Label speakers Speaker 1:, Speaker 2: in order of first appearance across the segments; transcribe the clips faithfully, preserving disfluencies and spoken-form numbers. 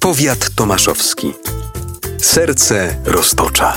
Speaker 1: Powiat tomaszowski. Serce Roztocza.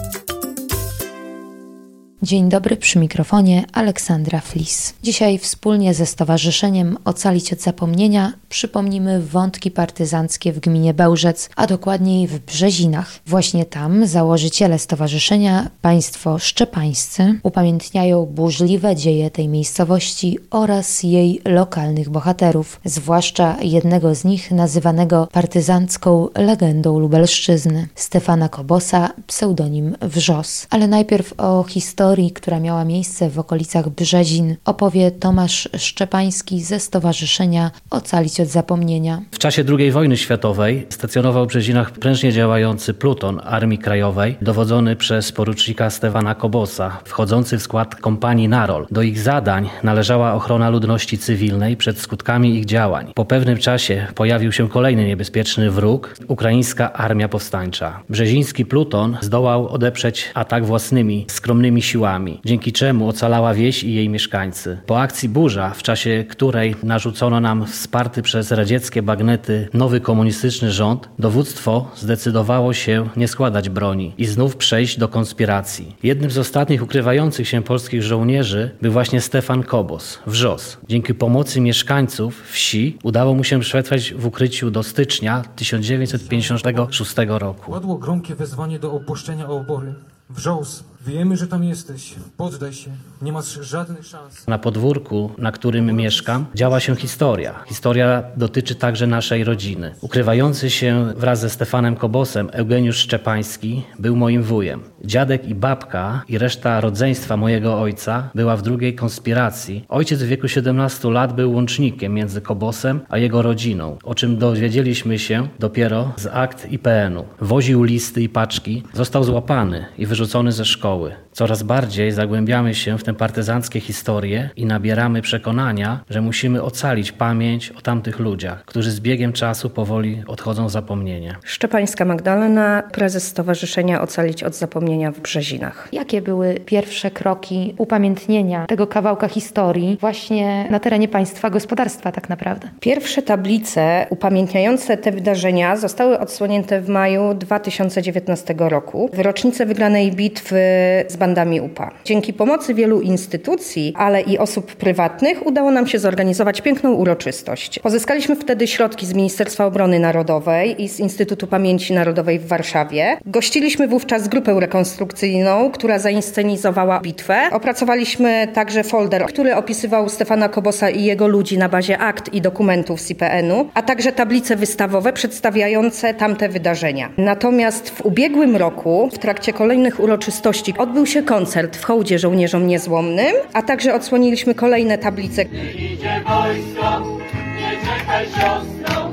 Speaker 2: Dzień dobry, przy mikrofonie Aleksandra Flis. Dzisiaj wspólnie ze Stowarzyszeniem Ocalić od Zapomnienia przypomnimy wątki partyzanckie w gminie Bełżec, a dokładniej w Brzezinach. Właśnie tam założyciele stowarzyszenia, państwo szczepańscy, upamiętniają burzliwe dzieje tej miejscowości oraz jej lokalnych bohaterów, zwłaszcza jednego z nich nazywanego partyzancką legendą Lubelszczyzny, Stefana Kobosa, pseudonim Wrzos. Ale najpierw o historii, która miała miejsce w okolicach Brzezin, opowie Tomasz Szczepański ze Stowarzyszenia Ocalić od Zapomnienia.
Speaker 3: W czasie drugiej wojny światowej stacjonował w Brzezinach prężnie działający pluton Armii Krajowej, dowodzony przez porucznika Stefana Kobosa, wchodzący w skład kompanii Narol. Do ich zadań należała ochrona ludności cywilnej przed skutkami ich działań. Po pewnym czasie pojawił się kolejny niebezpieczny wróg, ukraińska armia powstańcza. Brzeziński pluton zdołał odeprzeć atak własnymi, skromnymi siłami, dzięki czemu ocalała wieś i jej mieszkańcy. Po akcji Burza, w czasie której narzucono nam wsparty przez radzieckie bagnety nowy komunistyczny rząd, dowództwo zdecydowało się nie składać broni i znów przejść do konspiracji. Jednym z ostatnich ukrywających się polskich żołnierzy był właśnie Stefan Kobos, Wrzos. Dzięki pomocy mieszkańców wsi udało mu się przetrwać w ukryciu do stycznia tysiąc dziewięćset pięćdziesiątego szóstego roku.
Speaker 4: Padło gromkie wezwanie do opuszczenia obory. Wrzos, wiemy, że tam jesteś. Poddaj się. Nie masz żadnych szans.
Speaker 3: Na podwórku, na którym mieszkam, działa się historia. Historia dotyczy także naszej rodziny. Ukrywający się wraz ze Stefanem Kobosem Eugeniusz Szczepański był moim wujem. Dziadek i babka i reszta rodzeństwa mojego ojca była w drugiej konspiracji. Ojciec w wieku siedemnastu lat był łącznikiem między Kobosem a jego rodziną, o czym dowiedzieliśmy się dopiero z akt I P N u. Woził listy i paczki, został złapany i wyrzucony ze szkoły. Coraz bardziej zagłębiamy się w tę partyzanckie historie i nabieramy przekonania, że musimy ocalić pamięć o tamtych ludziach, którzy z biegiem czasu powoli odchodzą w zapomnienie.
Speaker 5: Szczepańska Magdalena, prezes Stowarzyszenia Ocalić od Zapomnienia w Brzezinach.
Speaker 2: Jakie były pierwsze kroki upamiętnienia tego kawałka historii właśnie na terenie państwa gospodarstwa tak naprawdę?
Speaker 5: Pierwsze tablice upamiętniające te wydarzenia zostały odsłonięte w maju dwa tysiące dziewiętnastego roku, w rocznicę wygranej bitwy z bandami U P A. Dzięki pomocy wielu instytucji, ale i osób prywatnych udało nam się zorganizować piękną uroczystość. Pozyskaliśmy wtedy środki z Ministerstwa Obrony Narodowej i z Instytutu Pamięci Narodowej w Warszawie. Gościliśmy wówczas grupę rekonstrukcyjną, która zainscenizowała bitwę. Opracowaliśmy także folder, który opisywał Stefana Kobosa i jego ludzi na bazie akt i dokumentów z I P N u, a także tablice wystawowe przedstawiające tamte wydarzenia. Natomiast w ubiegłym roku, w trakcie kolejnych uroczystości, odbył się koncert w hołdzie żołnierzom niezłomnym, a także odsłoniliśmy kolejne tablice.
Speaker 6: Gdy idzie wojsko, nie czekaj siostro,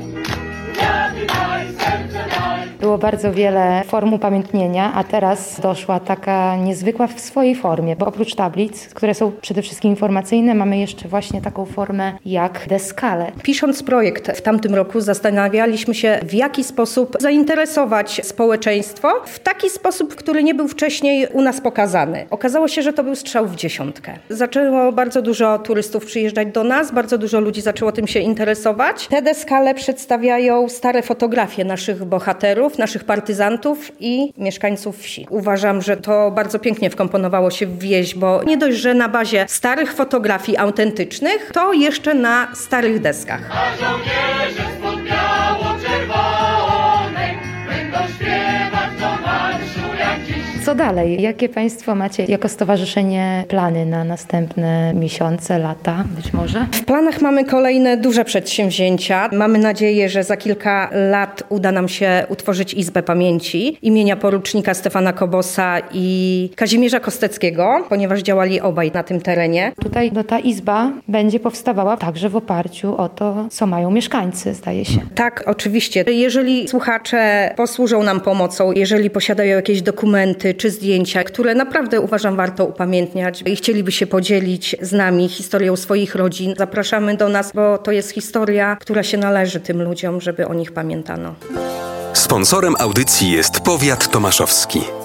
Speaker 6: rady daj, serce daj.
Speaker 2: Było bardzo wiele form upamiętnienia, a teraz doszła taka niezwykła w swojej formie, bo oprócz tablic, które są przede wszystkim informacyjne, mamy jeszcze właśnie taką formę jak deskale.
Speaker 5: Pisząc projekt w tamtym roku zastanawialiśmy się, w jaki sposób zainteresować społeczeństwo w taki sposób, który nie był wcześniej u nas pokazany. Okazało się, że to był strzał w dziesiątkę. Zaczęło bardzo dużo turystów przyjeżdżać do nas, bardzo dużo ludzi zaczęło tym się interesować. Te deskale przedstawiają stare fotografie naszych bohaterów, naszych partyzantów i mieszkańców wsi. Uważam, że to bardzo pięknie wkomponowało się w wieś, bo nie dość, że na bazie starych fotografii autentycznych, to jeszcze na starych deskach.
Speaker 6: A żołnierze spod biało-czerwonej będą śpiewać do marszu jak dziś.
Speaker 2: Co dalej? Jakie państwo macie jako stowarzyszenie plany na następne miesiące, lata być może?
Speaker 5: W planach mamy kolejne duże przedsięwzięcia. Mamy nadzieję, że za kilka lat uda nam się utworzyć Izbę Pamięci imienia porucznika Stefana Kobosa i Kazimierza Kosteckiego, ponieważ działali obaj na tym terenie.
Speaker 2: Tutaj no, ta izba będzie powstawała także w oparciu o to, co mają mieszkańcy, zdaje się.
Speaker 5: Tak, oczywiście. Jeżeli słuchacze posłużą nam pomocą, jeżeli posiadają jakieś dokumenty czy zdjęcia, które naprawdę uważam warto upamiętniać i chcieliby się podzielić z nami historią swoich rodzin, zapraszamy do nas, bo to jest historia, która się należy tym ludziom, żeby o nich pamiętano.
Speaker 1: Sponsorem audycji jest Powiat Tomaszowski.